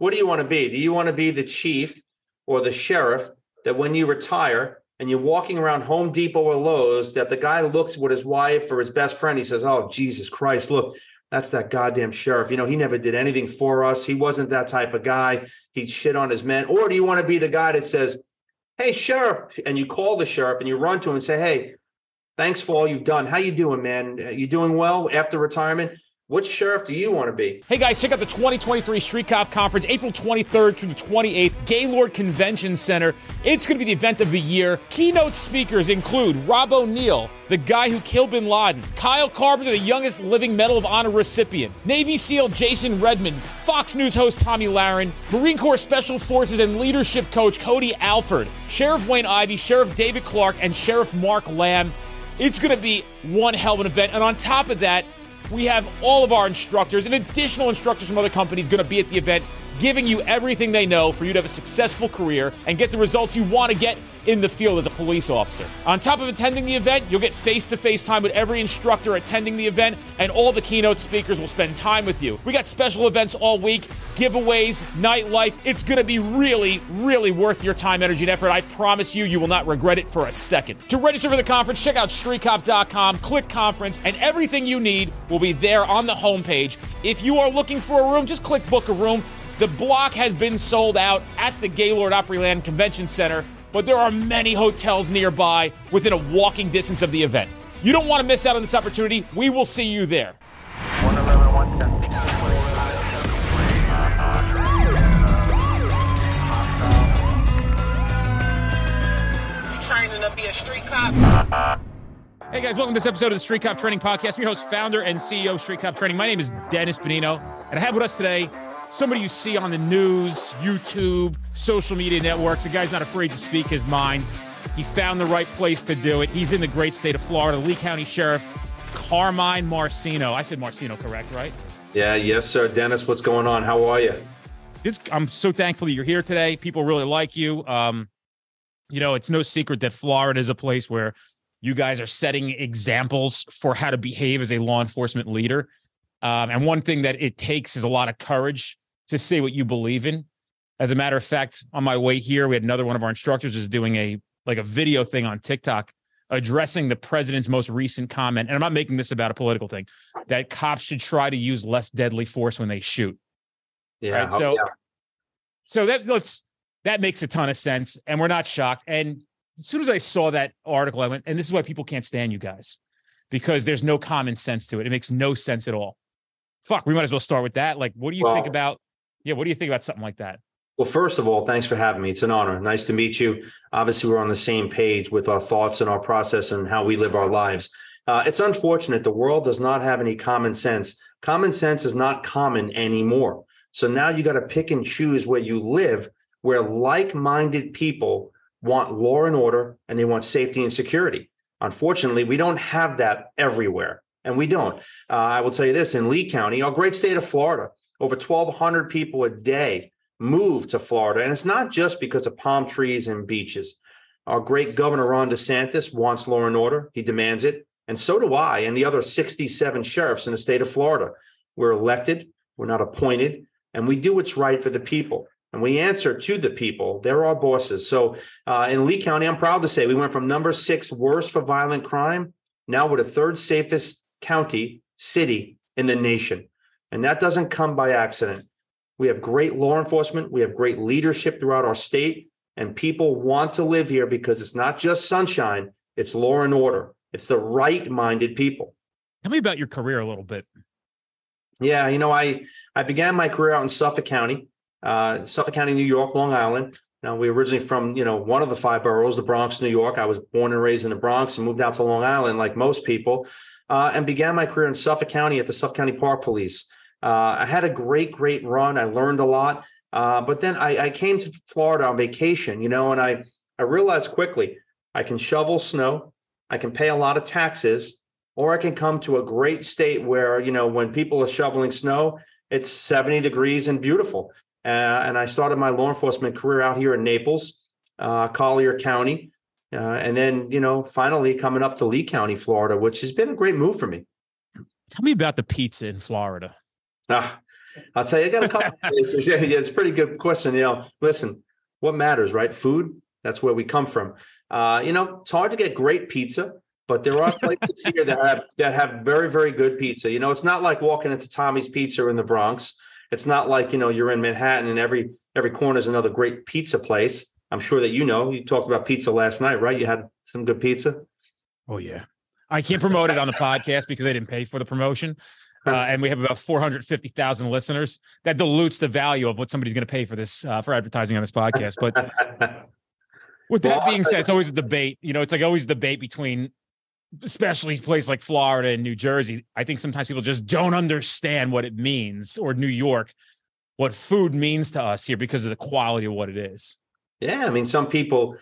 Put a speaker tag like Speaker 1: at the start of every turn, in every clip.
Speaker 1: What do you want to be? Do you want to be the chief or the sheriff that when you retire and you're walking around Home Depot or Lowe's, that the guy looks with his wife or his best friend, he says, oh, Jesus Christ, look, that's that goddamn sheriff. You know, he never did anything for us. He wasn't that type of guy. He'd shit on his men. Or do you want to be the guy that says, hey, sheriff, and you call the sheriff and you run to him and say, hey, thanks for all you've done. How you doing, man? You doing well after retirement? Which sheriff do you want to be?
Speaker 2: Hey, guys, check out the 2023 Street Cop Conference, April 23rd through the 28th, Gaylord Convention Center. It's going to be the event of the year. Keynote speakers include Rob O'Neill, the guy who killed Bin Laden, Kyle Carpenter, the youngest living Medal of Honor recipient, Navy SEAL Jason Redmond, Fox News host Tommy Lahren, Marine Corps Special Forces and Leadership Coach Cody Alford, Sheriff Wayne Ivey, Sheriff David Clark, and Sheriff Mark Lamb. It's going to be one hell of an event. And on top of that, we have all of our instructors and additional instructors from other companies going to be at the event, giving you everything they know for you to have a successful career and get the results you want to get in the field as a police officer. On top of attending the event, you'll get face-to-face time with every instructor attending the event, and all the keynote speakers will spend time with you. We got special events all week, giveaways, nightlife. It's going to be really, really worth your time, energy, and effort. I promise you, you will not regret it for a second. To register for the conference, check out streetcop.com, click conference, and everything you need will be there on the homepage. If you are looking for a room, just click book a room. The block has been sold out at the Gaylord Opryland Convention Center, but there are many hotels nearby within a walking distance of the event. You don't want to miss out on this opportunity. We will see you there.
Speaker 3: 111, 110.
Speaker 4: You training to be a street cop?
Speaker 2: Hey guys, welcome to this episode of the Street Cop Training Podcast. I'm your host, founder, and CEO of Street Cop Training. My name is Dennis Benino, and I have with us today somebody you see on the news, YouTube, social media networks. The guy's not afraid to speak his mind. He found the right place to do it. He's in the great state of Florida. Lee County Sheriff Carmine Marceno. I said Marceno, correct, right?
Speaker 1: Yeah, yes, sir. Dennis, what's going on? How are you?
Speaker 2: I'm so thankful that you're here today. People really like you. You know, it's no secret that Florida is a place where you guys are setting examples for how to behave as a law enforcement leader. And one thing that it takes is a lot of courage to say what you believe in. As a matter of fact, on my way here, we had another one of our instructors is doing a video thing on TikTok addressing the president's most recent comment. And I'm not making this about a political thing, that cops should try to use less deadly force when they shoot.
Speaker 1: Yeah.
Speaker 2: Right? So that makes a ton of sense. And we're not shocked. And as soon as I saw that article, I went, and this is why people can't stand you guys, because there's no common sense to it. It makes no sense at all. Fuck, we might as well start with that. Like, what do you think about something like that?
Speaker 1: Well, first of all, thanks for having me. It's an honor. Nice to meet you. Obviously, we're on the same page with our thoughts and our process and how we live our lives. It's unfortunate the world does not have any common sense. Common sense is not common anymore. So now you got to pick and choose where you live, where like-minded people want law and order and they want safety and security. Unfortunately, we don't have that everywhere, and we don't. I will tell you this, in Lee County, our great state of Florida, over 1,200 people a day move to Florida. And it's not just because of palm trees and beaches. Our great Governor Ron DeSantis wants law and order. He demands it. And so do I and the other 67 sheriffs in the state of Florida. We're elected, we're not appointed, and we do what's right for the people. And we answer to the people. They're our bosses. So in Lee County, I'm proud to say we went from number 6 worst for violent crime. Now we're the 3rd safest city in the nation. And that doesn't come by accident. We have great law enforcement. We have great leadership throughout our state. And people want to live here because it's not just sunshine. It's law and order. It's the right-minded people.
Speaker 2: Tell me about your career a little bit.
Speaker 1: Yeah, I began my career out in Suffolk County, New York, Long Island. Now, we're originally from, one of the 5 boroughs, the Bronx, New York. I was born and raised in the Bronx and moved out to Long Island like most people, and began my career in Suffolk County at the Suffolk County Park Police. I had a great run. I learned a lot. But then I came to Florida on vacation, and I realized quickly I can shovel snow, I can pay a lot of taxes, or I can come to a great state where, when people are shoveling snow, it's 70 degrees and beautiful. And I started my law enforcement career out here in Naples, Collier County, and then, finally coming up to Lee County, Florida, which has been a great move for me.
Speaker 2: Tell me about the pizza in Florida.
Speaker 1: I'll tell you, I got a couple of places. Yeah, it's a pretty good question. Listen, what matters, right? Food, that's where we come from. It's hard to get great pizza, but there are places here that have very, very good pizza. It's not like walking into Tommy's Pizza in the Bronx. It's not like, you're in Manhattan and every corner is another great pizza place. I'm sure that you talked about pizza last night, right? You had some good pizza.
Speaker 2: Oh, yeah. I can't promote it on the podcast because they didn't pay for the promotion. And we have about 450,000 listeners. That dilutes the value of what somebody's going to pay for this, for advertising on this podcast. But with that being said, it's always a debate. It's like always a debate between, especially a place like Florida and New Jersey. I think sometimes people just don't understand what it means, or New York, what food means to us here because of the quality of what it is.
Speaker 1: Yeah. I mean, some people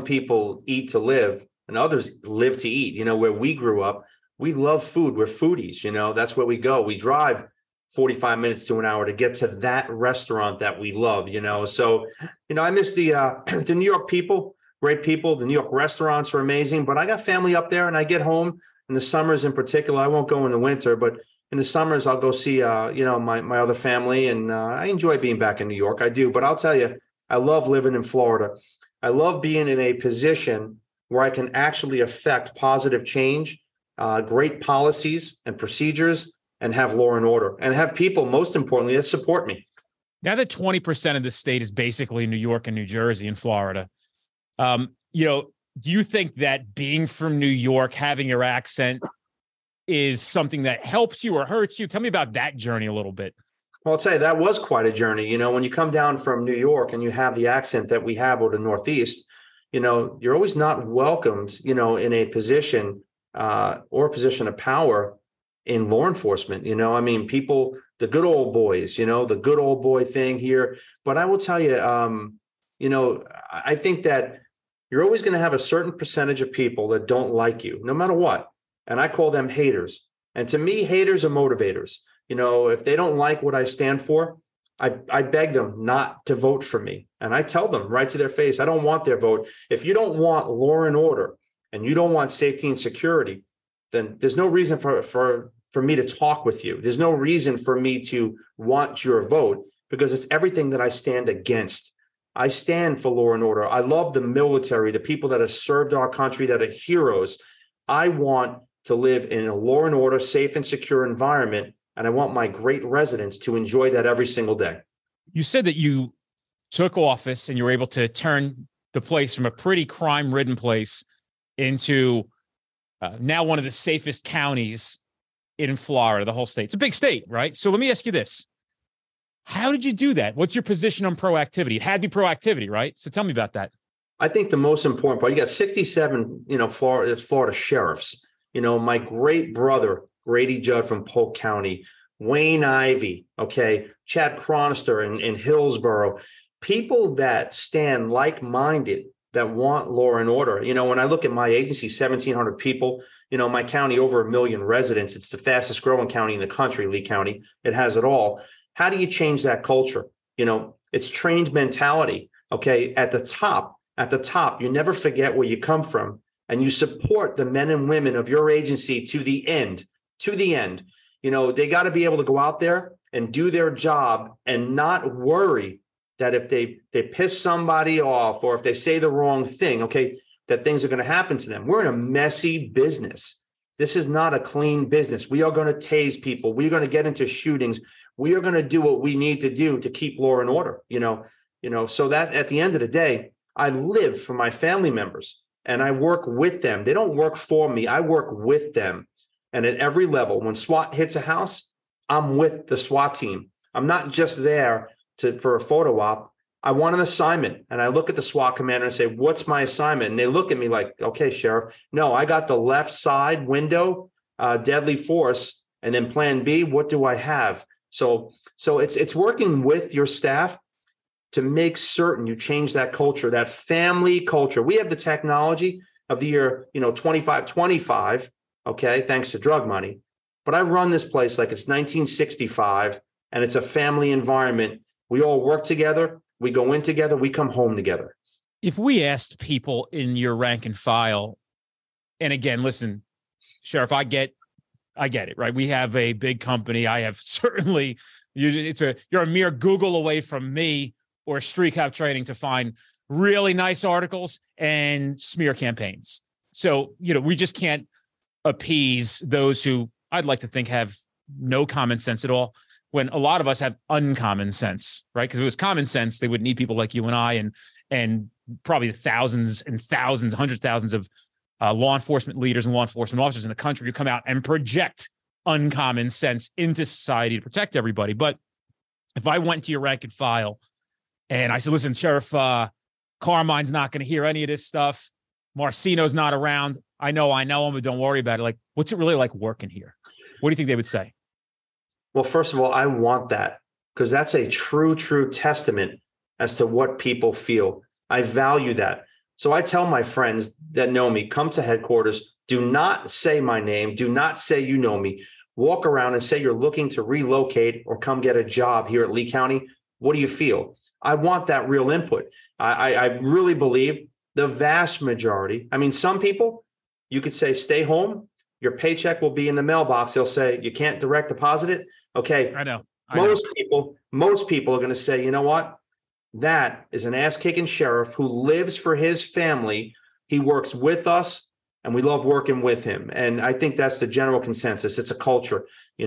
Speaker 1: eat to live and others live to eat. Where we grew up, we love food. We're foodies. That's where we go. We drive 45 minutes to an hour to get to that restaurant that we love, So, I miss the New York people, great people. The New York restaurants are amazing, but I got family up there and I get home in the summers in particular. I won't go in the winter, but in the summers, I'll go see, my other family. And I enjoy being back in New York. I do. But I'll tell you, I love living in Florida. I love being in a position where I can actually affect positive change, great policies and procedures, and have law and order, and have people, most importantly, that support me.
Speaker 2: Now that 20% of the state is basically New York and New Jersey and Florida, do you think that being from New York, having your accent, is something that helps you or hurts you? Tell me about that journey a little bit.
Speaker 1: Well, I'll tell you, that was quite a journey. When you come down from New York and you have the accent that we have, or the Northeast, you're always not welcomed, in a position or a position of power in law enforcement. People, the good old boys, the good old boy thing here. But I will tell you, I think that you're always going to have a certain percentage of people that don't like you, no matter what. And I call them haters. And to me, haters are motivators. If they don't like what I stand for, I beg them not to vote for me. And I tell them right to their face, I don't want their vote. If you don't want law and order and you don't want safety and security, then there's no reason for me to talk with you. There's no reason for me to want your vote, because it's everything that I stand against. I stand for law and order. I love the military, the people that have served our country, that are heroes. I want to live in a law and order, safe and secure environment. And I want my great residents to enjoy that every single day.
Speaker 2: You said that you took office and you were able to turn the place from a pretty crime-ridden place into now one of the safest counties in Florida, the whole state. It's a big state, right? So let me ask you this. How did you do that? What's your position on proactivity? It had to be proactivity, right? So tell me about that.
Speaker 1: I think the most important part, you got 67, Florida sheriffs. My great brother, Grady Judd from Polk County, Wayne Ivey, Chad Chronister in Hillsborough, people that stand like-minded, that want law and order. When I look at my agency, 1,700 people, my county, over 1 million residents. It's the fastest growing county in the country, Lee County. It has it all. How do you change that culture? It's trained mentality. At the top, you never forget where you come from, and you support the men and women of your agency to the end. They got to be able to go out there and do their job and not worry that if they piss somebody off, or if they say the wrong thing, that things are going to happen to them. We're in a messy business. This is not a clean business. We are going to tase people. We're going to get into shootings. We are going to do what we need to do to keep law and order, so that at the end of the day, I live for my family members and I work with them. They don't work for me. I work with them. And at every level, when SWAT hits a house, I'm with the SWAT team. I'm not just there for a photo op. I want an assignment. And I look at the SWAT commander and say, what's my assignment? And they look at me like, okay, Sheriff, no, I got the left side window, deadly force. And then plan B, what do I have? So it's working with your staff to make certain you change that culture, that family culture. We have the technology of the year, 2525, thanks to drug money. But I run this place like it's 1965, and it's a family environment. We all work together. We go in together. We come home together.
Speaker 2: If we asked people in your rank and file, and again, listen, Sheriff, I get it, right? We have a big company. I have certainly You're a mere Google away from me or Street Cop Training to find really nice articles and smear campaigns. So, we just can't appease those who I'd like to think have no common sense at all, when a lot of us have uncommon sense, right? Because if it was common sense, they would need people like you and I and probably thousands and thousands, hundreds of thousands of law enforcement leaders and law enforcement officers in the country who come out and project uncommon sense into society to protect everybody. But if I went to your rank and file and I said, listen, Sheriff Carmine's not going to hear any of this stuff. Marcino's not around. I know him, but don't worry about it. Like, what's it really like working here? What do you think they would say?
Speaker 1: Well, first of all, I want that, because that's a true testament as to what people feel. I value that. So I tell my friends that know me, come to headquarters, do not say my name, do not say you know me. Walk around and say you're looking to relocate or come get a job here at Lee County. What do you feel? I want that real input. I really believe the vast majority, some people, you could say, stay home, your paycheck will be in the mailbox. They'll say, you can't direct deposit it. Okay.
Speaker 2: I know.
Speaker 1: Most people are going to say, you know what? That is an ass-kicking sheriff who lives for his family. He works with us, and we love working with him. And I think that's the general consensus. It's a culture.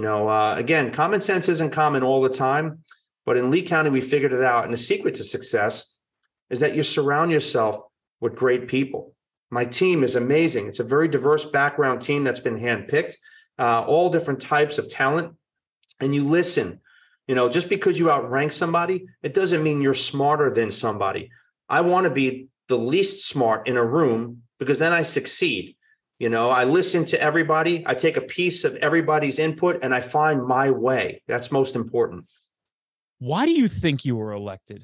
Speaker 1: Again, common sense isn't common all the time, but in Lee County, we figured it out. And the secret to success is that you surround yourself with great people. My team is amazing. It's a very diverse background team that's been handpicked, all different types of talent. And you listen. Just because you outrank somebody, it doesn't mean you're smarter than somebody. I want to be the least smart in a room, because then I succeed. I listen to everybody. I take a piece of everybody's input and I find my way. That's most important.
Speaker 2: Why do you think you were elected?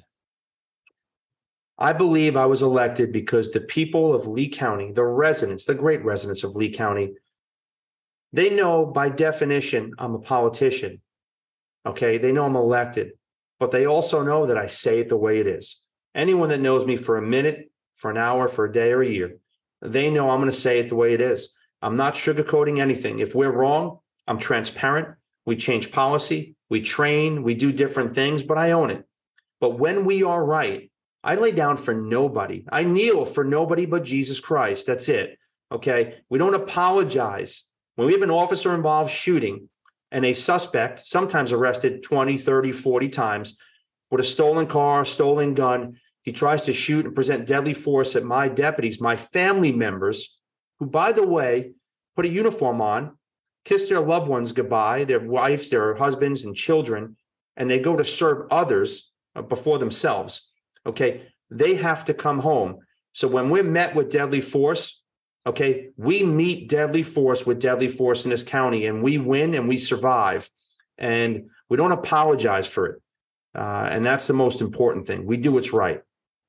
Speaker 1: I believe I was elected because the people of Lee County, the residents, the great residents of Lee County, they know by definition I'm a politician. Okay, they know I'm elected, but they also know that I say it the way it is. Anyone that knows me for a minute, for an hour, for a day, or a year, they know I'm going to say it the way it is. I'm not sugarcoating anything. If we're wrong, I'm transparent. We change policy, we train, we do different things, but I own it. But when we are right, I lay down for nobody. I kneel for nobody but Jesus Christ. That's it. Okay, we don't apologize. When we have an officer-involved shooting, and a suspect, sometimes arrested 20, 30, 40 times, with a stolen car, stolen gun, he tries to shoot and present deadly force at my deputies, my family members, who, by the way, put a uniform on, kiss their loved ones goodbye, their wives, their husbands and children, and they go to serve others before themselves. Okay, they have to come home. So when we're met with deadly force, okay, we meet deadly force with deadly force in this county, and we win and we survive, and we don't apologize for it. And that's the most important thing. We do what's right.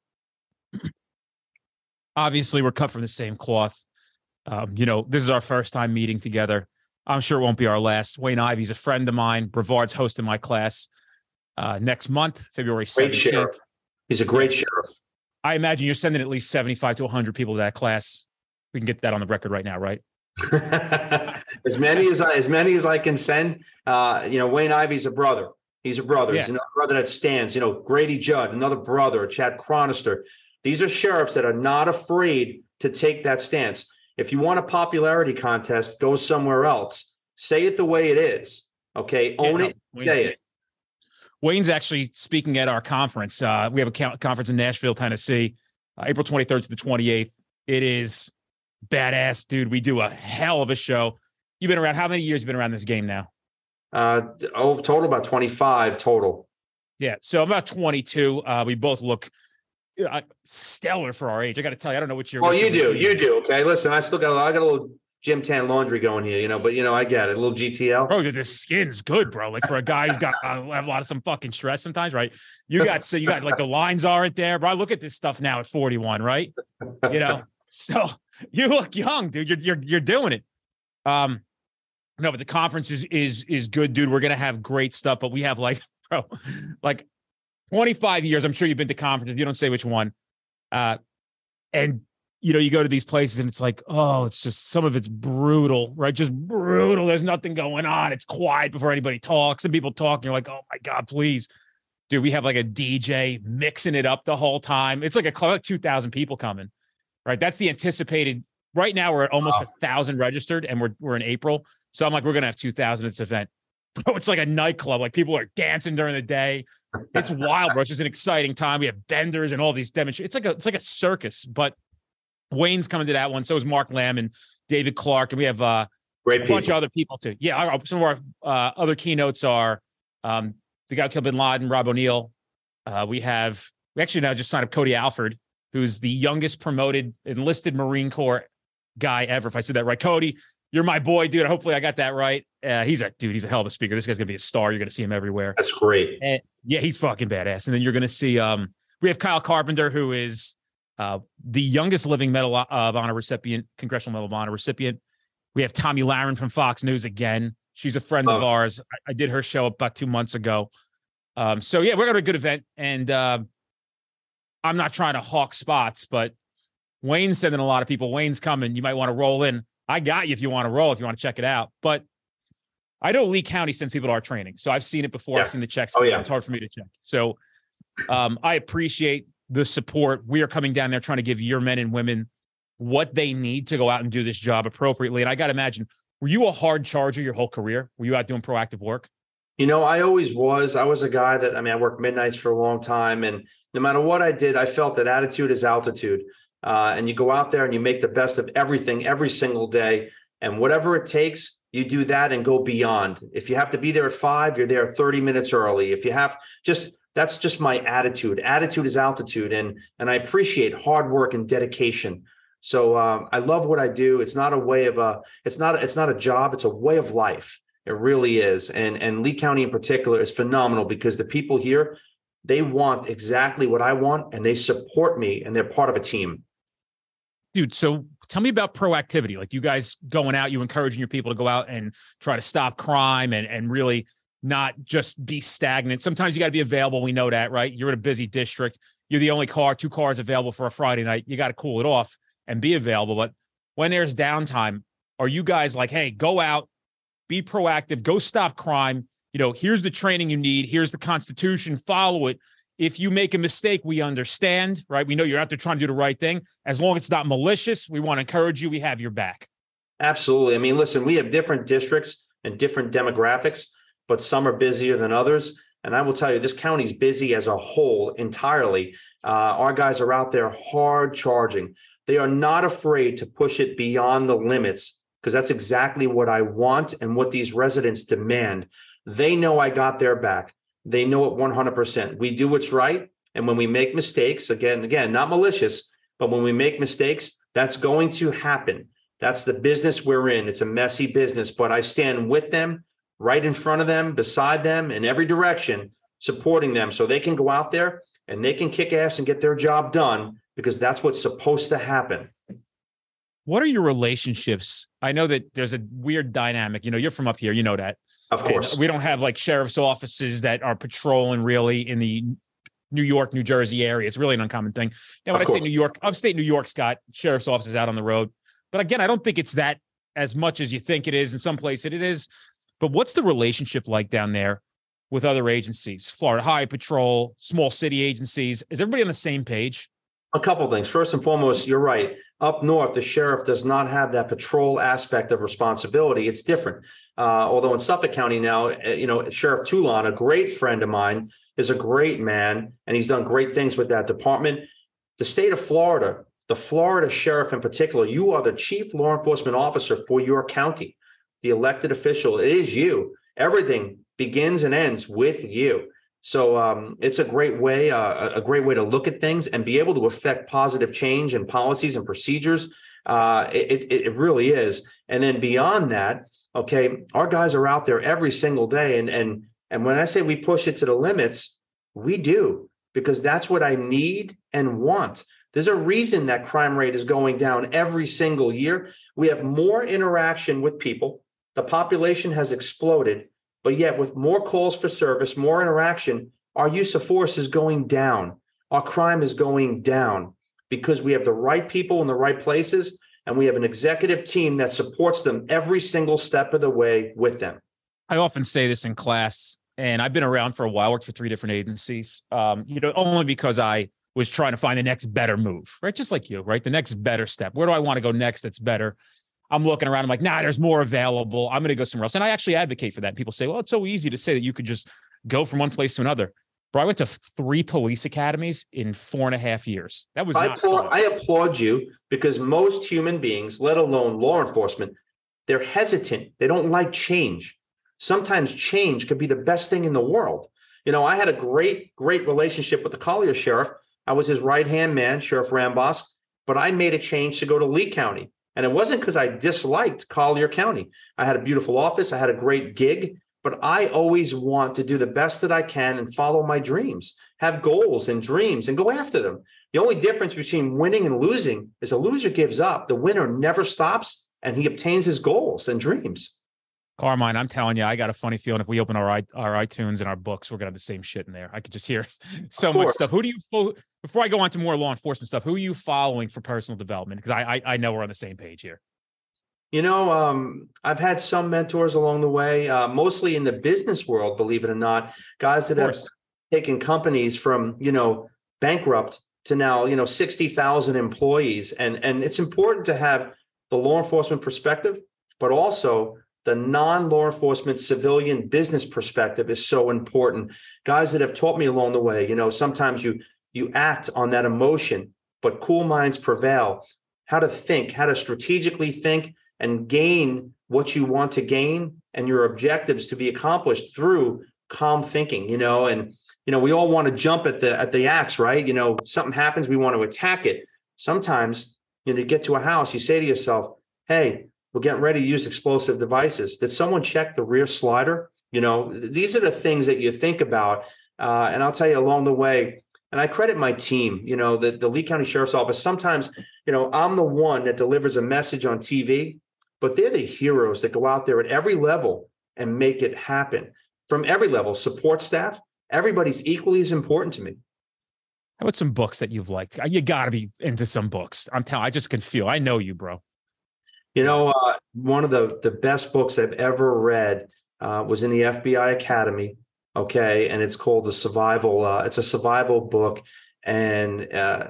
Speaker 2: Obviously, we're cut from the same cloth. This is our first time meeting together. I'm sure it won't be our last. Wayne Ivy's a friend of mine. Brevard's hosting my class next month, February 17th.
Speaker 1: Great sheriff. He's a great sheriff.
Speaker 2: I imagine you're sending at least 75 to 100 people to that class. We can get that on the record right now, right?
Speaker 1: as many as I can send. Wayne Ivy's a brother. He's a brother. Yeah. He's another brother that stands. Grady Judd, another brother. Chad Chronister. These are sheriffs that are not afraid to take that stance. If you want a popularity contest, go somewhere else. Say it the way it is. Okay, own it. Say it.
Speaker 2: Wayne's actually speaking at our conference. We have a conference in Nashville, Tennessee, April 23rd to the 28th. It is badass, dude. We do a hell of a show. You've been around. How many years have you been around this game now?
Speaker 1: Total about 25 total.
Speaker 2: Yeah. So I'm about 22. We both look stellar for our age. I got to tell you, I don't know what you're.
Speaker 1: Well, you do. Okay. Listen, I got a little gym tan laundry going here, but I get it. A little GTL.
Speaker 2: Bro, the skin's good, bro. Like for a guy who's got have a lot of some fucking stress sometimes, right? You got like the lines aren't there, bro. I look at this stuff now at 41, right? So you look young, dude. You're doing it. No, but the conference is good, dude. We're gonna have great stuff, but we have like 25 years. I'm sure you've been to conferences. You don't say which one. And you go to these places and it's like, oh, it's just, some of it's brutal, right? Just brutal. There's nothing going on. It's quiet before anybody talks, and people talk. And you're like, oh my God, please. Dude, we have like a DJ mixing it up the whole time. It's like a club, like 2,000 people coming, right? That's the anticipated. Right now we're at almost 1,000 registered, and we're in April. So I'm like, we're going to have 2,000 at this event. Bro, it's like a nightclub. Like, people are dancing during the day. It's wild, bro. It's just an exciting time. We have vendors and all these demonstrations. It's like a circus, but Wayne's coming to that one. So is Mark Lamb and David Clark. And we have a bunch of other people too. Yeah. Some of our other keynotes are the guy who killed bin Laden, Rob O'Neill. We actually now just signed up Cody Alford, who's the youngest promoted enlisted Marine Corps guy ever. If I said that right, Cody, you're my boy, dude. Hopefully I got that right. He's a hell of a speaker. This guy's gonna be a star. You're gonna see him everywhere.
Speaker 1: That's great.
Speaker 2: And yeah, he's fucking badass. And then you're gonna see we have Kyle Carpenter, who is the youngest living Medal of Honor recipient, Congressional Medal of Honor recipient. We have Tommy Lahren from Fox News again. She's a friend of ours. I did her show about 2 months ago. So yeah, we're going to a good event, and I'm not trying to hawk spots, but Wayne's sending a lot of people. Wayne's coming. You might want to roll in. I got you if you want to roll, if you want to check it out. But I know Lee County sends people to our training, so I've seen it before. Yeah. I've seen the checks. Oh, yeah. It's hard for me to check. So I appreciate the support. We are coming down there trying to give your men and women what they need to go out and do this job appropriately. And I got to imagine, were you a hard charger your whole career? Were you out doing proactive work?
Speaker 1: I always was. I was a guy that, I worked midnights for a long time. And no matter what I did, I felt that attitude is altitude. And you go out there and you make the best of everything every single day. And whatever it takes, you do that and go beyond. If you have to be there at 5, you're there 30 minutes early. If you have that's just my attitude. Attitude is altitude. And I appreciate hard work and dedication. So I love what I do. It's not a way of it's not a job. It's a way of life. It really is. And Lee County in particular is phenomenal, because the people here, they want exactly what I want, and they support me, and they're part of a team.
Speaker 2: Dude, so tell me about proactivity. Like, you guys going out, you encouraging your people to go out and try to stop crime and really not just be stagnant. Sometimes you got to be available. We know that, right? You're in a busy district. You're the only 2 cars available for a Friday night. You got to cool it off and be available. But when there's downtime, are you guys like, hey, go out, be proactive, go stop crime? Here's the training you need. Here's the Constitution. Follow it. If you make a mistake, we understand, right? We know you're out there trying to do the right thing. As long as it's not malicious, we want to encourage you. We have your back. Absolutely.
Speaker 1: Listen, we have different districts and different demographics, but some are busier than others. And I will tell you, this county's busy as a whole entirely. Our guys are out there hard charging. They are not afraid to push it beyond the limits, because that's exactly what I want and what these residents demand. They know I got their back. They know it 100%. We do what's right. And when we make mistakes, again, not malicious, but when we make mistakes, that's going to happen. That's the business we're in. It's a messy business, but I stand with them, right in front of them, beside them, in every direction, supporting them so they can go out there and they can kick ass and get their job done, because that's what's supposed to happen.
Speaker 2: What are your relationships? I know that there's a weird dynamic. You're from up here. You know that.
Speaker 1: Of course.
Speaker 2: And we don't have like sheriff's offices that are patrolling really in the New York, New Jersey area. It's really an uncommon thing. Now, when I say New York, upstate New York's got sheriff's offices out on the road. But again, I don't think it's that as much as you think it is. In some places it is. But what's the relationship like down there with other agencies? Florida Highway Patrol, small city agencies. Is everybody on the same page?
Speaker 1: A couple of things. First and foremost, you're right. Up north, the sheriff does not have that patrol aspect of responsibility. It's different. Although in Suffolk County now, Sheriff Toulon, a great friend of mine, is a great man, and he's done great things with that department. The state of Florida, the Florida sheriff in particular, you are the chief law enforcement officer for your county, the elected official. It is you. Everything begins and ends with you. So it's a great way to look at things and be able to affect positive change in policies and procedures. It really is. And then beyond that, okay, our guys are out there every single day. And when I say we push it to the limits, we do, because that's what I need and want. There's a reason that crime rate is going down every single year. We have more interaction with people. The population has exploded. But yet with more calls for service, more interaction, our use of force is going down. Our crime is going down. because we have the right people in the right places, and we have an executive team that supports them every single step of the way with them.
Speaker 2: I often say this in class, and I've been around for a while, worked for 3 different agencies, only because I was trying to find the next better move, right? Just like you, right? The next better step. Where do I want to go next that's better? I'm looking around. I'm like, nah, there's more available. I'm going to go somewhere else. And I actually advocate for that. People say, well, it's so easy to say that you could just go from one place to another. Bro, I went to 3 police academies in 4.5 years. That was not fun.
Speaker 1: I applaud you, because most human beings, let alone law enforcement, they're hesitant. They don't like change. Sometimes change could be the best thing in the world. I had a great relationship with the Collier sheriff. I was his right-hand man, Sheriff Rambos, but I made a change to go to Lee County. And it wasn't because I disliked Collier County. I had a beautiful office. I had a great gig, but I always want to do the best that I can and follow my dreams, have goals and dreams and go after them. The only difference between winning and losing is a loser gives up. The winner never stops, and he obtains his goals and dreams.
Speaker 2: Carmine, I'm telling you, I got a funny feeling if we open our iTunes and our books, we're going to have the same shit in there. I could just hear so much stuff. Who do you, before I go on to more law enforcement stuff, who are you following for personal development? Because I know we're on the same page here.
Speaker 1: I've had some mentors along the way, mostly in the business world, believe it or not, guys that have taken companies from, bankrupt to now, 60,000 employees. And it's important to have the law enforcement perspective, but also the non-law enforcement civilian business perspective is so important. Guys that have taught me along the way, sometimes you act on that emotion, but cool minds prevail. How to think, how to strategically think and gain what you want to gain and your objectives to be accomplished through calm thinking, and we all want to jump at the axe, right? Something happens, we want to attack it. Sometimes, you get to a house, you say to yourself, hey, we're getting ready to use explosive devices. Did someone check the rear slider? These are the things that you think about. And I'll tell you along the way, and I credit my team, the Lee County Sheriff's Office. Sometimes, I'm the one that delivers a message on TV, but they're the heroes that go out there at every level and make it happen. From every level, support staff, everybody's equally as important to me.
Speaker 2: How about some books that you've liked? You got to be into some books. I'm telling you, I just can feel. I know you, bro.
Speaker 1: One of the best books I've ever read was in the FBI Academy. Okay. And it's called The Survival. It's a survival book. And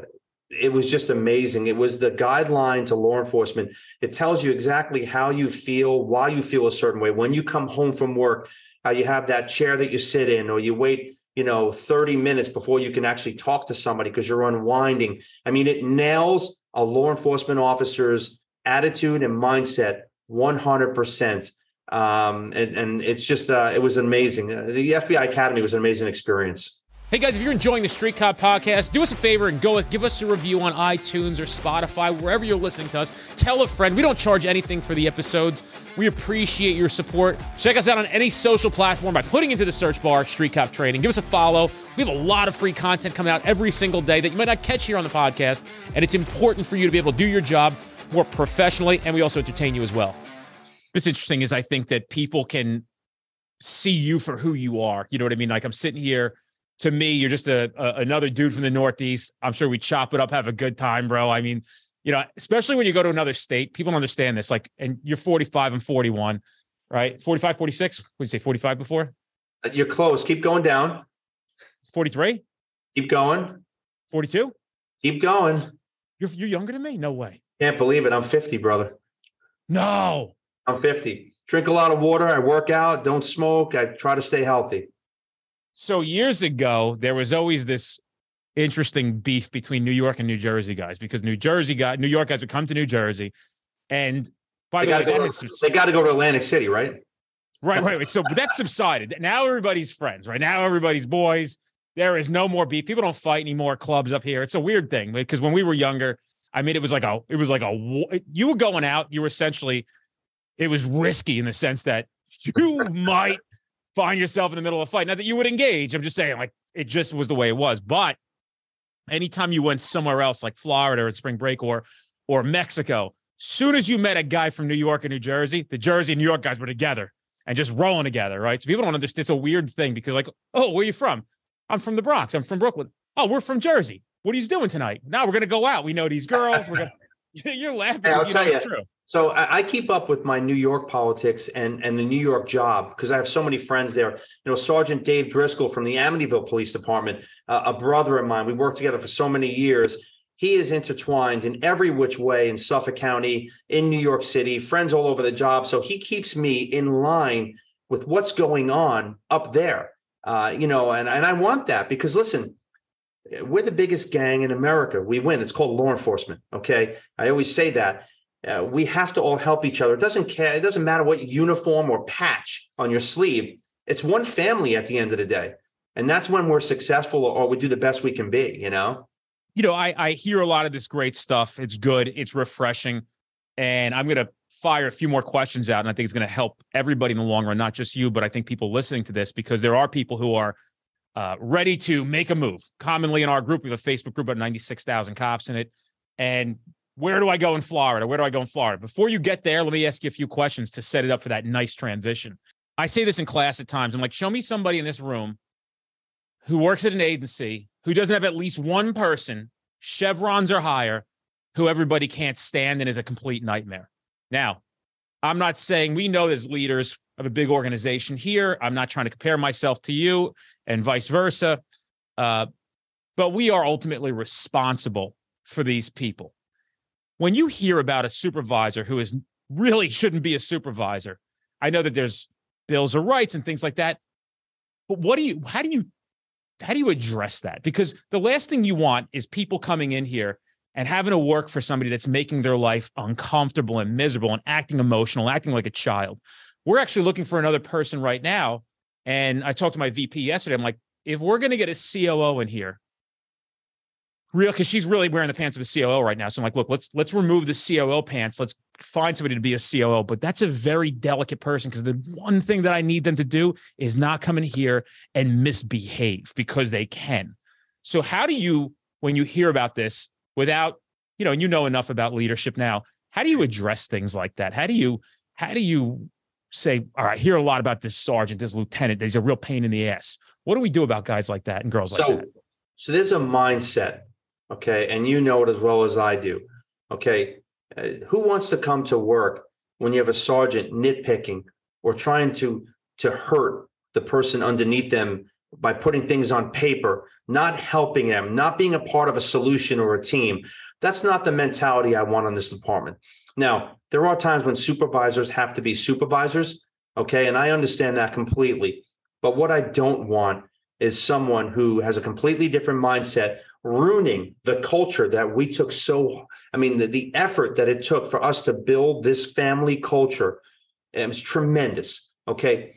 Speaker 1: it was just amazing. It was the guideline to law enforcement. It tells you exactly how you feel, why you feel a certain way. When you come home from work, how you have that chair that you sit in, or you wait, 30 minutes before you can actually talk to somebody because you're unwinding. I mean, it nails a law enforcement officer's attitude and mindset 100%. And it's just, it was amazing. The FBI Academy was an amazing experience.
Speaker 2: Hey guys, if you're enjoying the Street Cop podcast, do us a favor and give us a review on iTunes or Spotify, wherever you're listening to us. Tell a friend. We don't charge anything for the episodes. We appreciate your support. Check us out on any social platform by putting into the search bar Street Cop Training. Give us a follow. We have a lot of free content coming out every single day that you might not catch here on the podcast, and it's important for you to be able to do your job more professionally, and we also entertain you as well. What's interesting is I think that people can see you for who you are. You know what I mean? Like, I'm sitting here. To me, you're just another dude from the Northeast. I'm sure we chop it up, have a good time, bro. I mean, especially when you go to another state, people don't understand this. Like, and you're 45, I'm 41, right? 45, 46? What did you say, 45 before?
Speaker 1: You're close. Keep going down.
Speaker 2: 43?
Speaker 1: Keep going.
Speaker 2: 42?
Speaker 1: Keep going.
Speaker 2: You're younger than me? No way.
Speaker 1: Can't believe it. I'm 50, brother.
Speaker 2: No.
Speaker 1: I'm 50. Drink a lot of water. I work out. Don't smoke. I try to stay healthy.
Speaker 2: So years ago, there was always this interesting beef between New York and New Jersey guys, because New York guys would come to New Jersey. And by the way,
Speaker 1: they got to go to Atlantic City, right?
Speaker 2: Right. So that subsided. Now everybody's friends, right? Now everybody's boys. There is no more beef. People don't fight anymore. Clubs up here. It's a weird thing because when we were younger, I mean, it was like you were going out. You were essentially, it was risky in the sense that you might find yourself in the middle of a fight. Not that you would engage. I'm just saying, like, it just was the way it was. But anytime you went somewhere else, like Florida or spring break or Mexico, soon as you met a guy from New York and New Jersey, the Jersey and New York guys were together and just rolling together, right? So people don't understand. It's a weird thing because, like, oh, where are you from? I'm from the Bronx. I'm from Brooklyn. Oh, we're from Jersey. what are you doing tonight? No, we're going to go out. We know these girls. You're laughing.
Speaker 1: Hey, I'll
Speaker 2: You
Speaker 1: tell
Speaker 2: know
Speaker 1: you.
Speaker 2: it's true.
Speaker 1: So I keep up with my New York politics and the New York job because I have so many friends there. You know, Sergeant Dave Driscoll from the Amityville Police Department, a brother of mine. We worked together for so many years. He is intertwined in every which way in Suffolk County, in New York City, friends all over the job. So he keeps me in line with what's going on up there. And I want that because, listen, we're the biggest gang in America. We win. It's called law enforcement. Okay. I always say that. We have to all help each other. It doesn't matter what uniform or patch on your sleeve. It's one family at the end of the day. And that's when we're successful or we do the best we can be,
Speaker 2: I hear a lot of this great stuff. It's good. It's refreshing. And I'm going to fire a few more questions out. And I think it's going to help everybody in the long run, not just you, but I think people listening to this, because there are people who are ready to make a move. Commonly in our group, we have a Facebook group about 96,000 cops in it. And where do I go in Florida? Before you get there, let me ask you a few questions to set it up for that nice transition. I say this in class at times. I'm like, show me somebody in this room who works at an agency who doesn't have at least one person, chevrons or higher, who everybody can't stand and is a complete nightmare. Now, I'm not saying we know as leaders of a big organization here. I'm not trying to compare myself to you and vice versa. But we are ultimately responsible for these people. When you hear about a supervisor who really shouldn't be a supervisor, I know that there's bills of rights and things like that. But how do you address that? Because the last thing you want is people coming in here and having to work for somebody that's making their life uncomfortable and miserable and acting emotional, acting like a child. We're actually looking for another person right now. And I talked to my VP yesterday. I'm like, if we're going to get a COO in here, because she's really wearing the pants of a COO right now. So I'm like, look, let's remove the COO pants. Let's find somebody to be a COO. But that's a very delicate person because the one thing that I need them to do is not come in here and misbehave because they can. So how do you, when you hear about this without, and you know enough about leadership now, how do you address things like that? How do you say, all right, I hear a lot about this sergeant, this lieutenant, he's a real pain in the ass. What do we do about guys like that and girls like that?
Speaker 1: So there's a mindset. Okay. And you know it as well as I do. Okay. Who wants to come to work when you have a sergeant nitpicking or trying to hurt the person underneath them by putting things on paper, not helping them, not being a part of a solution or a team? That's not the mentality I want on this department. Now, there are times when supervisors have to be supervisors. Okay. And I understand that completely. But what I don't want is someone who has a completely different mindset, ruining the culture that we took the effort that it took for us to build this family culture. It was tremendous. Okay.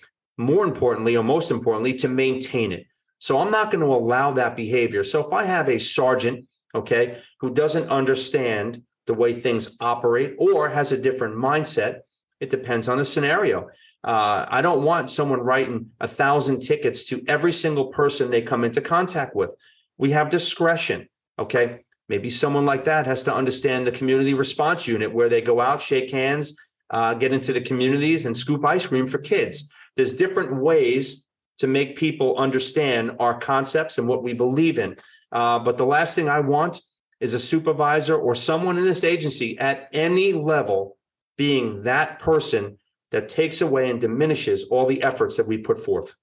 Speaker 1: Most importantly, to maintain it. So I'm not going to allow that behavior. So if I have a sergeant, okay, who doesn't understand the way things operate or has a different mindset, it depends on the scenario. I don't want someone writing 1,000 tickets to every single person they come into contact with. We have discretion. Okay. Maybe someone like that has to understand the community response unit where they go out, shake hands, get into the communities and scoop ice cream for kids. There's different ways to make people understand our concepts and what we believe in. But the last thing I want is a supervisor or someone in this agency at any level being that person that takes away and diminishes all the efforts that we put forth.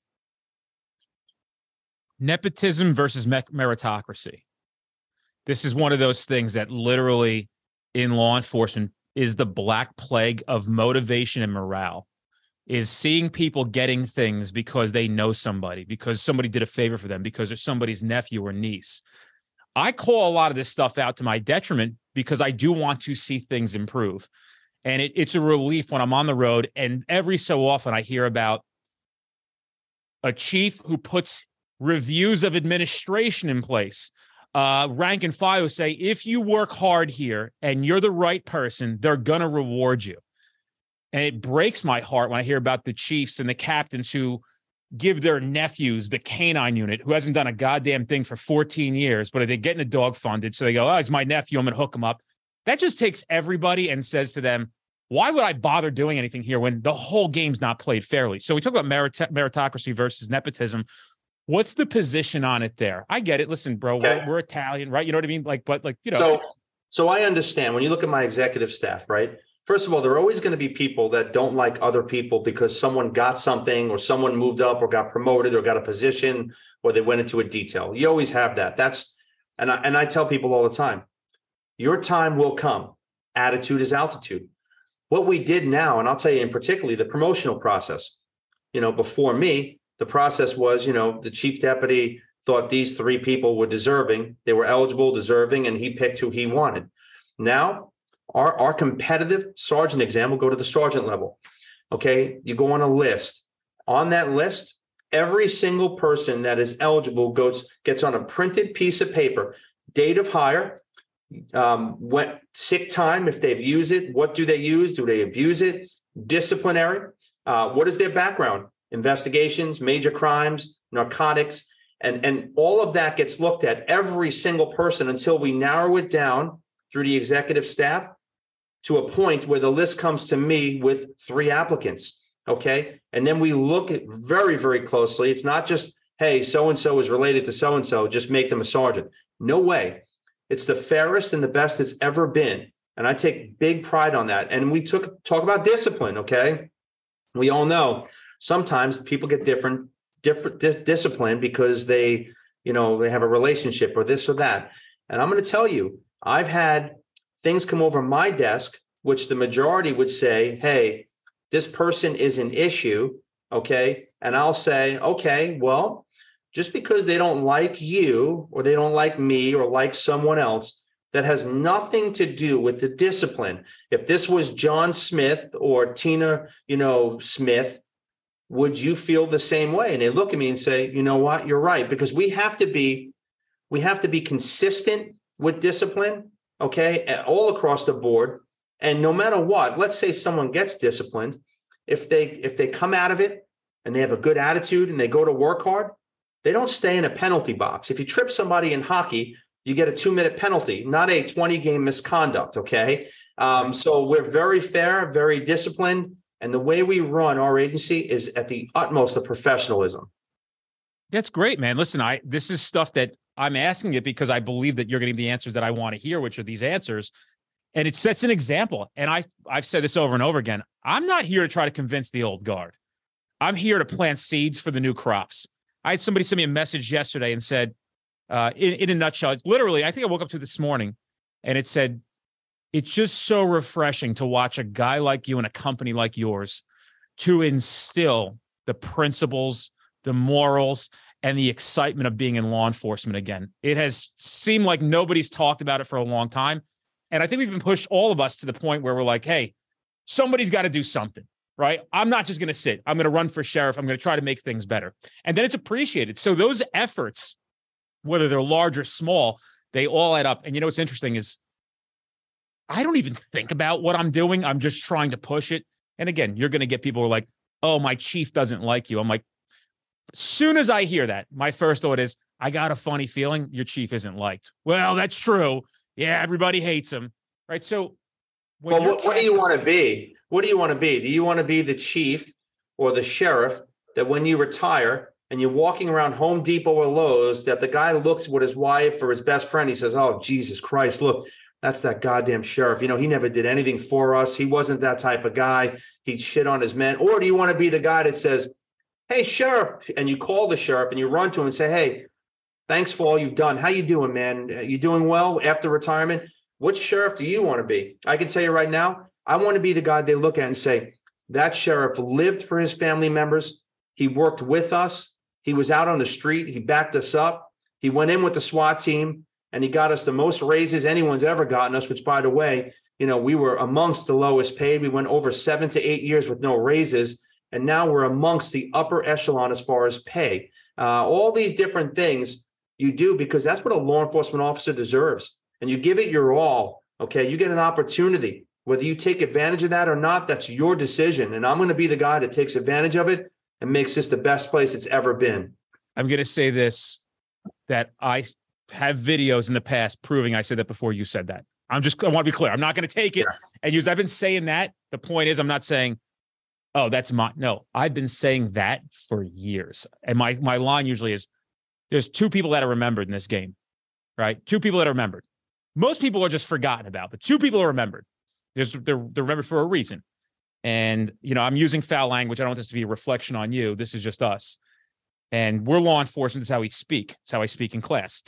Speaker 2: Nepotism versus meritocracy. This is one of those things that literally in law enforcement is the black plague of motivation and morale, is seeing people getting things because they know somebody, because somebody did a favor for them, because they're somebody's nephew or niece. I call a lot of this stuff out to my detriment because I do want to see things improve. And it's a relief when I'm on the road. And every so often I hear about a chief who puts reviews of administration in place. Rank and file who say, if you work hard here and you're the right person, they're going to reward you. And it breaks my heart when I hear about the chiefs and the captains who give their nephews the canine unit, who hasn't done a goddamn thing for 14 years, but they're getting a dog funded. So they go, oh, it's my nephew, I'm going to hook him up. That just takes everybody and says to them, why would I bother doing anything here when the whole game's not played fairly? So we talk about meritocracy versus nepotism. What's the position on it there? I get it. Listen, bro,
Speaker 1: Okay.
Speaker 2: we're Italian, right? You know what I mean?
Speaker 1: So I understand when you look at my executive staff, right? First of all, there are always going to be people that don't like other people because someone got something or someone moved up or got promoted or got a position or they went into a detail. You always have that. And I tell people all the time, your time will come. Attitude is altitude. What we did now, and I'll tell you in particularly the promotional process, before me, the process was, the chief deputy thought these 3 people were deserving. They were eligible, deserving, and he picked who he wanted. Now, our competitive sergeant exam will go to the sergeant level. Okay, you go on a list. On that list, every single person that is eligible gets on a printed piece of paper, date of hire, what sick time, if they've used it, what do they use? Do they abuse it? Disciplinary. What is their background? Investigations, major crimes, narcotics, and all of that gets looked at, every single person, until we narrow it down through the executive staff to a point where the list comes to me with 3 applicants. Okay. And then we look at very, very closely. It's not just, hey, so-and-so is related to so-and-so, just make them a sergeant. No way. It's the fairest and the best it's ever been. And I take big pride on that. And we talk about discipline. Okay. We all know sometimes people get different discipline because they have a relationship or this or that. And I'm going to tell you, I've had things come over my desk, which the majority would say, hey, this person is an issue. Okay. And I'll say, okay, well, just because they don't like you or they don't like me or like someone else, that has nothing to do with the discipline. If this was John Smith or Tina, Smith, would you feel the same way? And they look at me and say, you know what, you're right, because we have to be consistent with discipline, okay, all across the board. And no matter what, let's say someone gets disciplined, if they come out of it and they have a good attitude and they go to work hard, they don't stay in a penalty box. If you trip somebody in hockey, you get a 2-minute penalty, not a 20-game misconduct, okay? So we're very fair, very disciplined. And the way we run our agency is at the utmost of professionalism.
Speaker 2: That's great, man. Listen, this is stuff that I'm asking it because I believe that you're getting the answers that I want to hear, which are these answers. And it sets an example. And I've said this over and over again. I'm not here to try to convince the old guard. I'm here to plant seeds for the new crops. I had somebody send me a message yesterday and said, in a nutshell, literally, I think I woke up to this morning and it said, it's just so refreshing to watch a guy like you and a company like yours to instill the principles, the morals, and the excitement of being in law enforcement again. It has seemed like nobody's talked about it for a long time. And I think we've been pushed, all of us, to the point where we're like, hey, somebody's got to do something, right? I'm not just going to sit. I'm going to run for sheriff. I'm going to try to make things better. And then it's appreciated. So those efforts, whether they're large or small, they all add up. And what's interesting is I don't even think about what I'm doing. I'm just trying to push it. And again, you're going to get people who are like, oh, my chief doesn't like you. I'm like, as soon as I hear that, my first thought is, I got a funny feeling your chief isn't liked. Well, that's true. Yeah, everybody hates him. Right. So
Speaker 1: what do you want to be? What do you want to be? Do you want to be the chief or the sheriff that when you retire and you're walking around Home Depot or Lowe's, that the guy looks with his wife or his best friend, he says, oh, Jesus Christ, look, that's that goddamn sheriff. He never did anything for us. He wasn't that type of guy. He'd shit on his men. Or do you want to be the guy that says, hey, sheriff, and you call the sheriff and you run to him and say, hey, thanks for all you've done. How you doing, man? You doing well after retirement? What sheriff do you want to be? I can tell you right now, I want to be the guy they look at and say, that sheriff lived for his family members. He worked with us. He was out on the street. He backed us up. He went in with the SWAT team. And he got us the most raises anyone's ever gotten us, which, by the way, we were amongst the lowest paid. We went over 7 to 8 years with no raises. And now we're amongst the upper echelon as far as pay. All these different things you do because that's what a law enforcement officer deserves. And you give it your all. Okay. You get an opportunity. Whether you take advantage of that or not, that's your decision. And I'm going to be the guy that takes advantage of it and makes this the best place it's ever been.
Speaker 2: I'm going to say this, that I have videos in the past proving I said that before you said that. I want to be clear. I'm not going to take it and use, I've been saying that. The point is, I'm not saying, oh, that's no, I've been saying that for years. And my line usually is, there's two people that are remembered in this game, right? Two people that are remembered. Most people are just forgotten about, but two people are remembered. They're remembered for a reason. And, I'm using foul language. I don't want this to be a reflection on you. This is just us. And we're law enforcement. This is how we speak. It's how I speak in class.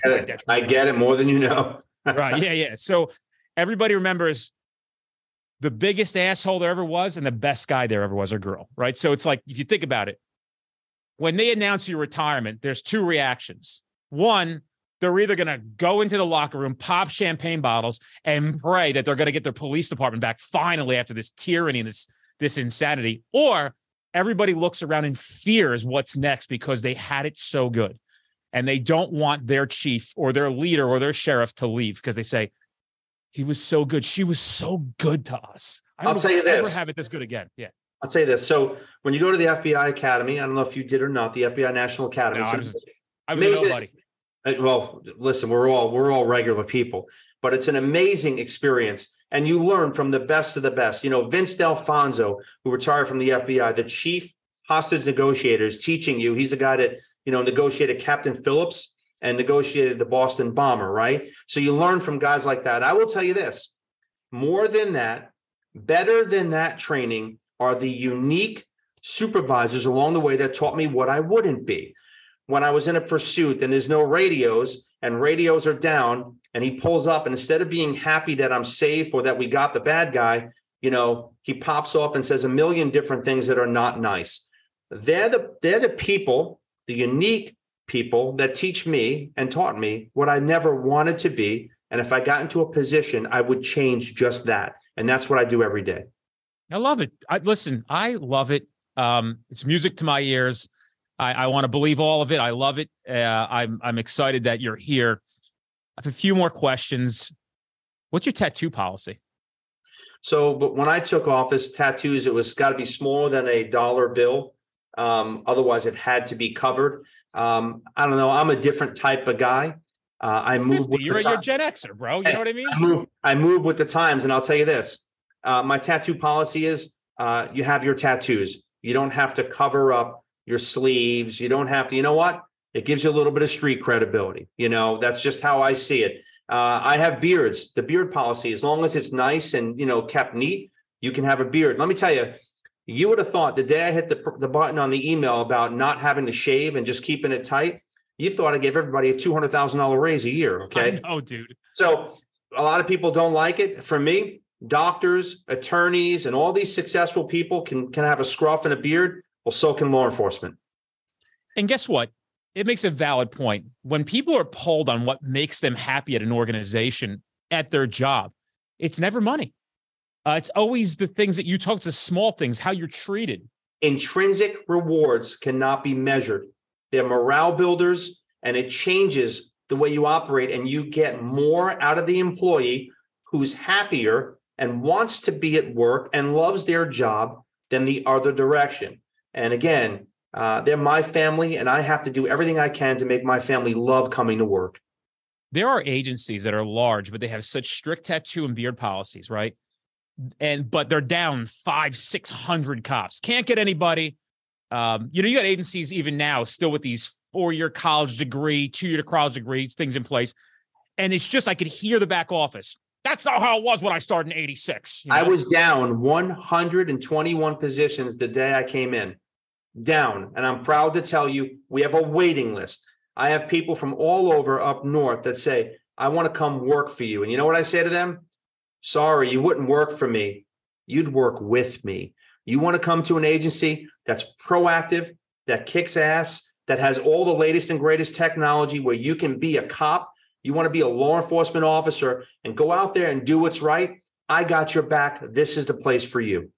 Speaker 1: I get it more than you know.
Speaker 2: Right. Yeah. So everybody remembers the biggest asshole there ever was and the best guy there ever was, or girl, right? So it's like, if you think about it, when they announce your retirement, there's two reactions. One, they're either going to go into the locker room, pop champagne bottles, and pray that they're going to get their police department back finally after this tyranny and this insanity, or everybody looks around and fears what's next because they had it so good. And they don't want their chief or their leader or their sheriff to leave because they say, he was so good. She was so good to us.
Speaker 1: I'll tell you this.
Speaker 2: Never have it this good again. Yeah.
Speaker 1: I'll tell you this. So when you go to the FBI Academy, I don't know if you did or not, the FBI National Academy.
Speaker 2: No, I was nobody.
Speaker 1: Well, listen, we're all regular people, but it's an amazing experience. And you learn from the best of the best. Vince D'Alfonso, who retired from the FBI, the chief hostage negotiator, is teaching you. He's the guy that, negotiated Captain Phillips and negotiated the Boston bomber, right? So you learn from guys like that. I will tell you this, more than that, better than that training are the unique supervisors along the way that taught me what I wouldn't be. When I was in a pursuit and there's no radios and radios are down and he pulls up, and instead of being happy that I'm safe or that we got the bad guy, he pops off and says a million different things that are not nice. They're the people, the unique people that teach me and taught me what I never wanted to be. And if I got into a position, I would change just that. And that's what I do every day.
Speaker 2: I love it. I love it. It's music to my ears. I want to believe all of it. I love it. I'm excited that you're here. I have a few more questions. What's your tattoo policy?
Speaker 1: So, but when I took office, tattoos, it was got to be smaller than a dollar bill. Otherwise, it had to be covered. I don't know. I'm a different type of guy. I move.
Speaker 2: You're Gen Xer, bro. You know what I mean?
Speaker 1: I move with the times, and I'll tell you this: my tattoo policy is you have your tattoos. You don't have to cover up your sleeves. You don't have to. You know what? It gives you a little bit of street credibility. That's just how I see it. I have beards. The beard policy, as long as it's nice and kept neat, you can have a beard. Let me tell you. You would have thought the day I hit the button on the email about not having to shave and just keeping it tight, you thought I gave everybody a $200,000 raise a year. Okay.
Speaker 2: Oh, dude.
Speaker 1: So a lot of people don't like it. For me, doctors, attorneys, and all these successful people can have a scruff and a beard. Well, so can law enforcement.
Speaker 2: And guess what? It makes a valid point. When people are polled on what makes them happy at an organization, at their job, it's never money. It's always the things that you talk to, small things, how you're treated.
Speaker 1: Intrinsic rewards cannot be measured. They're morale builders, and it changes the way you operate, and you get more out of the employee who's happier and wants to be at work and loves their job than the other direction. And again, they're my family, and I have to do everything I can to make my family love coming to work.
Speaker 2: There are agencies that are large, but they have such strict tattoo and beard policies, right? But they're down 500-600 cops. Can't get anybody. You got agencies even now still with these 4-year college degree, 2-year college degrees, things in place. And it's just, I could hear the back office. That's not how it was when I started in 86.
Speaker 1: I was down 121 positions the day I came in. Down. And I'm proud to tell you, we have a waiting list. I have people from all over up north that say, I want to come work for you. And you know what I say to them? Sorry, you wouldn't work for me. You'd work with me. You want to come to an agency that's proactive, that kicks ass, that has all the latest and greatest technology where you can be a cop. You want to be a law enforcement officer and go out there and do what's right. I got your back. This is the place for you.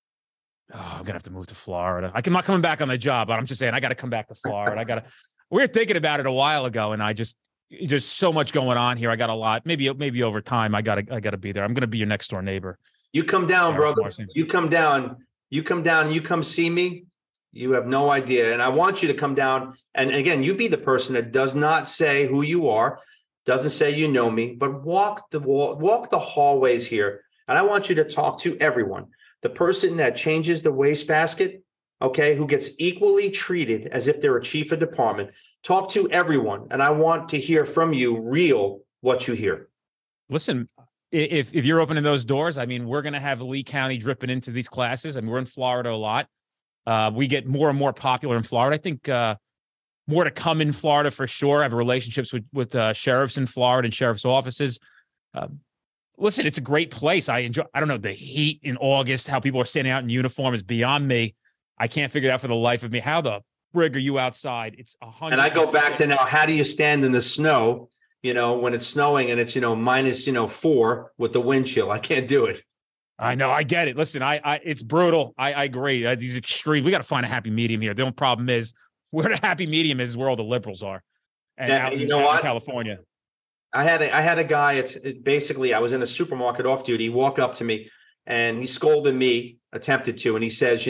Speaker 2: Oh, I'm going to have to move to Florida. I'm not coming back on the job, but I'm just saying I got to come back to Florida. We were thinking about it a while ago, and just so much going on here. I got a lot. Maybe over time, I gotta be there. I'm gonna be your next door neighbor.
Speaker 1: You come down, brother. You come down. You come see me. You have no idea. And I want you to come down. And again, you be the person that does not say who you are, doesn't say you know me, but walk the hallways here. And I want you to talk to everyone. The person that changes the wastebasket, okay, who gets equally treated as if they're a chief of department. Talk to everyone. And I want to hear from you what you hear.
Speaker 2: Listen, if you're opening those doors, I mean, we're going to have Lee County dripping into these classes. I mean, we're in Florida a lot. We get more and more popular in Florida. I think more to come in Florida for sure. I have relationships with sheriffs in Florida and sheriff's offices. Listen, it's a great place. I don't know, the heat in August, how people are standing out in uniform is beyond me. I can't figure it out for the life of me. How the frig are you outside? It's 100.
Speaker 1: And I go back to now, how do you stand in the snow, when it's snowing and it's, minus, 4 with the wind chill? I can't do it.
Speaker 2: I know. I get it. Listen, it's brutal. I agree. These extreme, we got to find a happy medium here. The only problem is where the happy medium is where all the liberals are. And out in California.
Speaker 1: I had a guy, basically, I was in a supermarket off duty. He walked up to me and he scolded me, attempted to, and he says,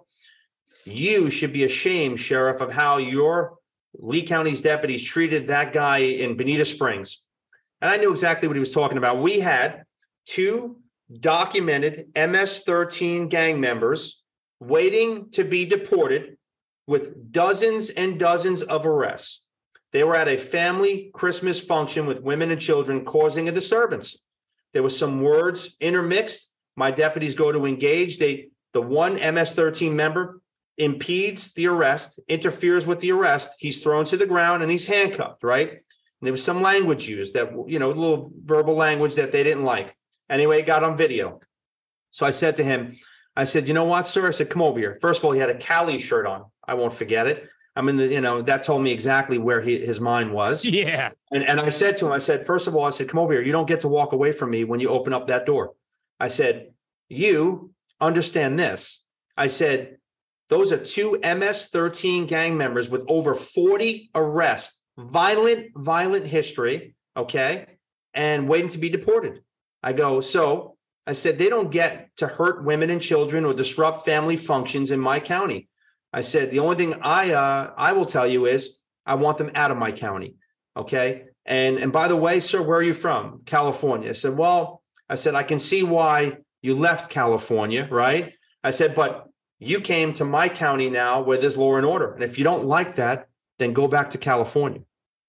Speaker 1: you should be ashamed, Sheriff, of how your Lee County's deputies treated that guy in Bonita Springs. And I knew exactly what he was talking about. We had 2 documented MS-13 gang members waiting to be deported with dozens and dozens of arrests. They were at a family Christmas function with women and children, causing a disturbance. There was some words intermixed. My deputies go to engage. The one MS-13 member impedes the arrest, interferes with the arrest. He's thrown to the ground and he's handcuffed, right? And there was some language used that, a little verbal language that they didn't like. Anyway, it got on video. So I said to him, I said, you know what, sir? I said, come over here. First of all, he had a Cali shirt on. I won't forget it. I mean, that told me exactly where his mind was. Yeah. And I said to him, I said, first of all, I said, come over here. You don't get to walk away from me when you open up that door. I said, you understand this. I said, those are 2 MS-13 gang members with over 40 arrests, violent history, okay, and waiting to be deported. I go, so I said, they don't get to hurt women and children or disrupt family functions in my county. I said, the only thing I will tell you is I want them out of my county. Okay. And by the way, sir, where are you from? California. I said, well, I can see why you left California, right? I said, but you came to my county now where there's law and order. And if you don't like that, then go back to California.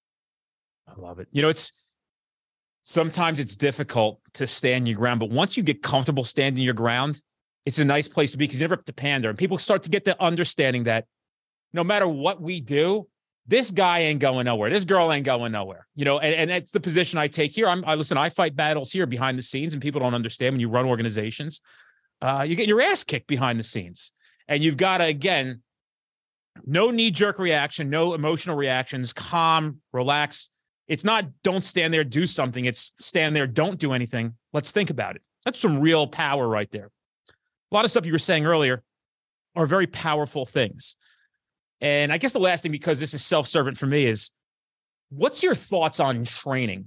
Speaker 2: I love it. Sometimes it's difficult to stand your ground, but once you get comfortable standing your ground, it's a nice place to be because you never have to pander. And people start to get the understanding that no matter what we do, this guy ain't going nowhere. This girl ain't going nowhere. And that's the position I take here. I fight battles here behind the scenes, and people don't understand when you run organizations. You get your ass kicked behind the scenes. And you've got to, again, no knee-jerk reaction, no emotional reactions, calm, relax. It's not don't stand there, do something. It's stand there, don't do anything. Let's think about it. That's some real power right there. A lot of stuff you were saying earlier are very powerful things. And I guess the last thing, because this is self-servant for me, is what's your thoughts on training?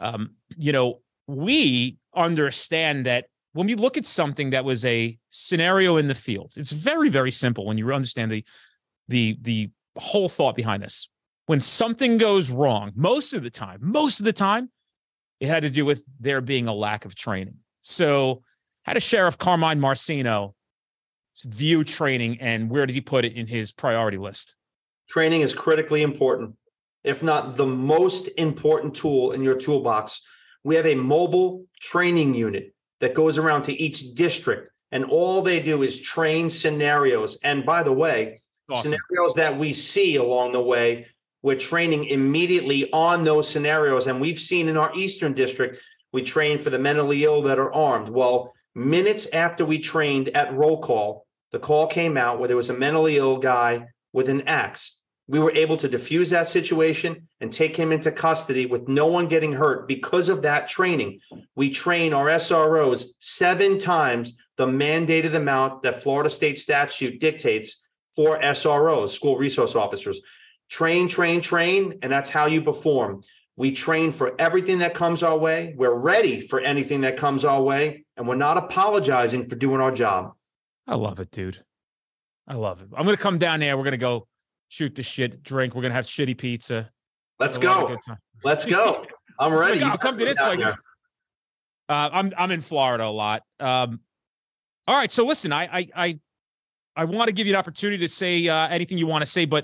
Speaker 2: We understand that when we look at something that was a scenario in the field, it's very, very simple when you understand the whole thought behind this. When something goes wrong, most of the time, it had to do with there being a lack of training. So how does Sheriff Carmine Marceno view training, and where does he put it in his priority list?
Speaker 1: Training is critically important, if not the most important tool in your toolbox. We have a mobile training unit that goes around to each district, and all they do is train scenarios. And by the way, awesome. Scenarios that we see along the way, we're training immediately on those scenarios. And we've seen in our Eastern District, we train for the mentally ill that are armed. Well, minutes after we trained at roll call, the call came out where there was a mentally ill guy with an axe. We were able to defuse that situation and take him into custody with no one getting hurt because of that training. We train our SROs 7 times the mandated amount that Florida state statute dictates for SROs, school resource officers. Train, and that's how you perform. We train for everything that comes our way. We're ready for anything that comes our way, and we're not apologizing for doing our job.
Speaker 2: I love it, dude. I love it. I'm going to come down there. We're going to go shoot the shit, drink. We're going to have shitty pizza.
Speaker 1: Let's go. Let's go. I'm ready.
Speaker 2: I'll come to this place. I'm in Florida a lot. All right. So listen, I want to give you an opportunity to say anything you want to say, but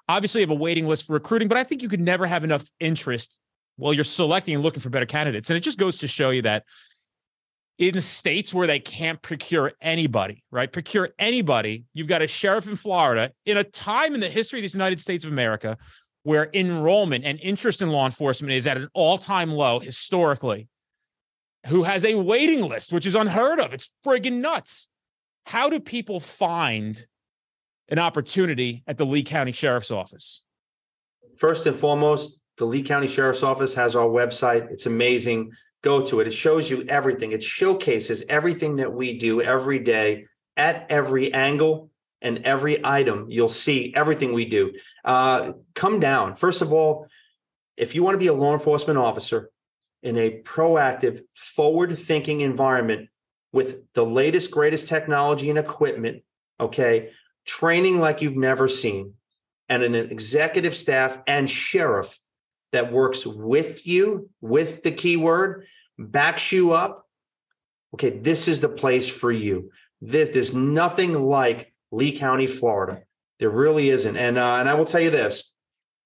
Speaker 2: Obviously, you have a waiting list for recruiting, but I think you could never have enough interest while you're selecting and looking for better candidates. And it just goes to show you that in states where they can't procure anybody, right? Procure anybody. You've got a sheriff in Florida in a time in the history of the United States of America where enrollment and interest in law enforcement is at an all-time low historically, who has a waiting list, which is unheard of. It's friggin' nuts. How do people find an opportunity at the Lee County Sheriff's Office?
Speaker 1: First and foremost, the Lee County Sheriff's Office has our website. It's amazing. Go to it. It shows you everything. It showcases everything that we do every day at every angle and every item. You'll see everything we do. Come down. First of all, if you want to be a law enforcement officer in a proactive, forward-thinking environment with the latest, greatest technology and equipment, okay, training like you've never seen, and an executive staff and sheriff that works with you, with the keyword, backs you up, okay, this is the place for you. There's nothing like Lee County, Florida. There really isn't. And I will tell you this,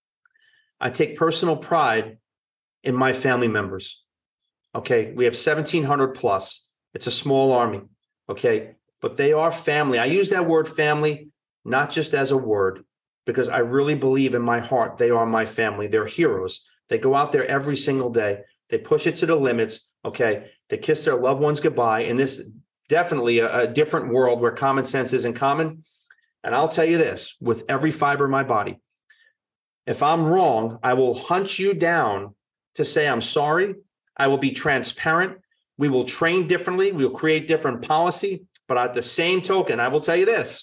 Speaker 1: I take personal pride in my family members. Okay, we have 1,700 plus. It's a small army. Okay, but they are family. I use that word family not just as a word, because I really believe in my heart they are my family. They're heroes. They go out there every single day. They push it to the limits. Okay, they kiss their loved ones goodbye. In this definitely a different world where common sense isn't common. And I'll tell you this, with every fiber of my body, if I'm wrong, I will hunt you down to say I'm sorry. I will be transparent. We will train differently. We will create different policy. But at the same token, I will tell you this,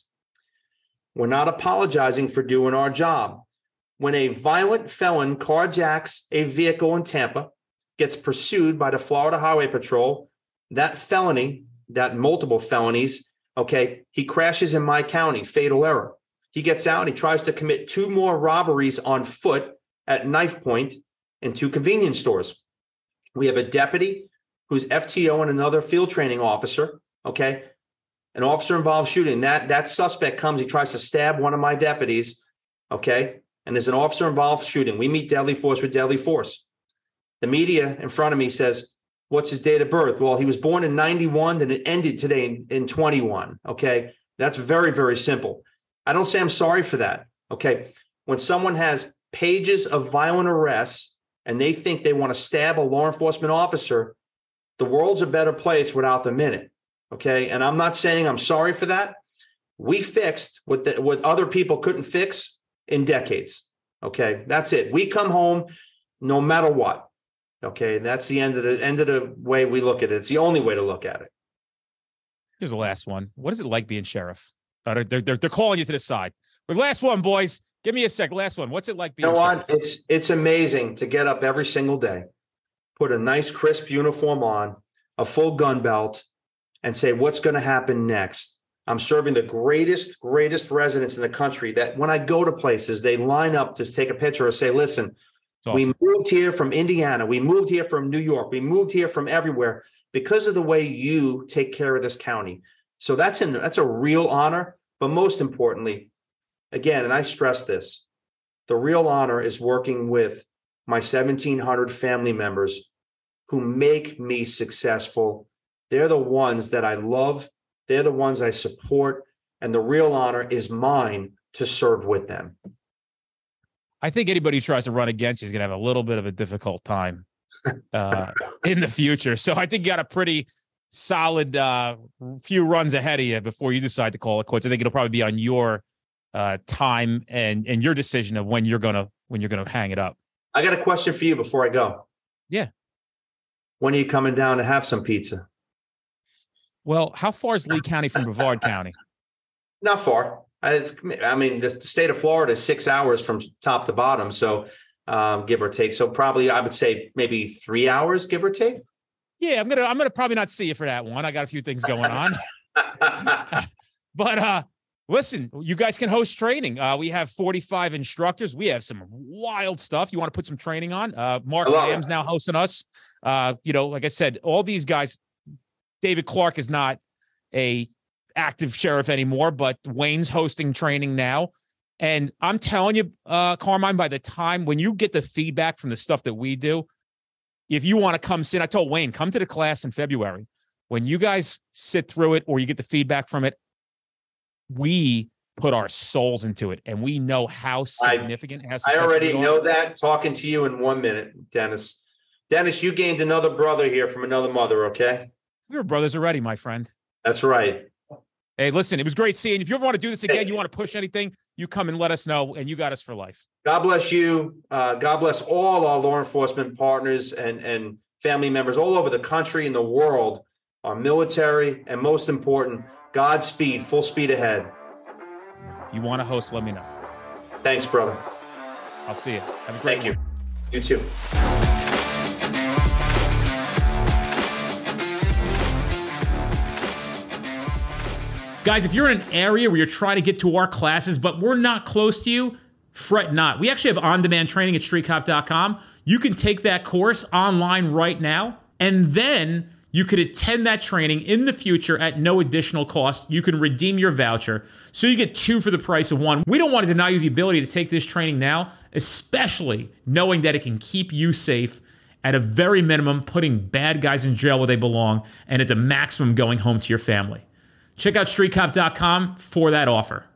Speaker 1: we're not apologizing for doing our job. When a violent felon carjacks a vehicle in Tampa, gets pursued by the Florida Highway Patrol, that felony, that multiple felonies, okay, he crashes in my county, fatal error. He gets out, he tries to commit 2 more robberies on foot at knife point in 2 convenience stores. We have a deputy who's FTO and another field training officer, okay, an officer involved shooting. That suspect comes, he tries to stab one of my deputies, okay, and there's an officer involved shooting. We meet deadly force with deadly force. The media in front of me says, what's his date of birth? Well, he was born in 91, and it ended today in 21, okay? That's very, very simple. I don't say I'm sorry for that, okay? When someone has pages of violent arrests and they think they want to stab a law enforcement officer, the world's a better place without them in it. Okay. And I'm not saying I'm sorry for that. We fixed what other people couldn't fix in decades. Okay. That's it. We come home no matter what. Okay. That's the end of the way we look at it. It's the only way to look at it.
Speaker 2: Here's the last one. What is it like being sheriff? They're calling you to the side. But last one, boys. Give me a sec. Last one. What's it like being sheriff?
Speaker 1: It's amazing to get up every single day, put a nice crisp uniform on, a full gun belt, and say, what's going to happen next? I'm serving the greatest residents in the country that when I go to places, they line up to take a picture or say, listen, awesome. We moved here from Indiana. We moved here from New York. We moved here from everywhere because of the way you take care of this county. So that's a real honor. But most importantly, again, and I stress this, the real honor is working with my 1,700 family members who make me successful. They're the ones that I love. They're the ones I support. And the real honor is mine to serve with them.
Speaker 2: I think anybody who tries to run against you is going to have a little bit of a difficult time in the future. So I think you got a pretty solid few runs ahead of you before you decide to call it quits. I think it'll probably be on your time and your decision of when you're gonna hang it up.
Speaker 1: I got a question for you before I go.
Speaker 2: Yeah.
Speaker 1: When are you coming down to have some pizza?
Speaker 2: Well, how far is Lee County from Brevard County?
Speaker 1: Not far. I mean, the state of Florida is 6 hours from top to bottom. So give or take. So probably I would say maybe 3 hours, give or take.
Speaker 2: Yeah, I'm gonna probably not see you for that one. I got a few things going on. But listen, you guys can host training. We have 45 instructors. We have some wild stuff. You want to put some training on? Mark Lamb's now hosting us. Like I said, all these guys. David Clark is not a active sheriff anymore, but Wayne's hosting training now. And I'm telling you, Carmine, by the time when you get the feedback from the stuff that we do, if you want to come sit, I told Wayne, come to the class in February. When you guys sit through it or you get the feedback from it, we put our souls into it, and we know how significant.
Speaker 1: I already know that talking to you in 1 minute, Dennis. Dennis, you gained another brother here from another mother, okay?
Speaker 2: We were brothers already, my friend.
Speaker 1: That's right.
Speaker 2: Hey, listen, it was great seeing you. If you ever want to do this again, you want to push anything, you come and let us know, and you got us for life.
Speaker 1: God bless you. God bless all our law enforcement partners and family members all over the country and the world, our military, and most important, Godspeed, full speed ahead.
Speaker 2: If you want to host, let me know.
Speaker 1: Thanks, brother.
Speaker 2: I'll see you. Have a great
Speaker 1: Thank
Speaker 2: one.
Speaker 1: You. You too.
Speaker 2: Guys, if you're in an area where you're trying to get to our classes, but we're not close to you, fret not. We actually have on-demand training at streetcop.com. You can take that course online right now, and then you could attend that training in the future at no additional cost. You can redeem your voucher, so you get 2 for the price of 1. We don't want to deny you the ability to take this training now, especially knowing that it can keep you safe at a very minimum, putting bad guys in jail where they belong, and at the maximum going home to your family. Check out streetcop.com for that offer.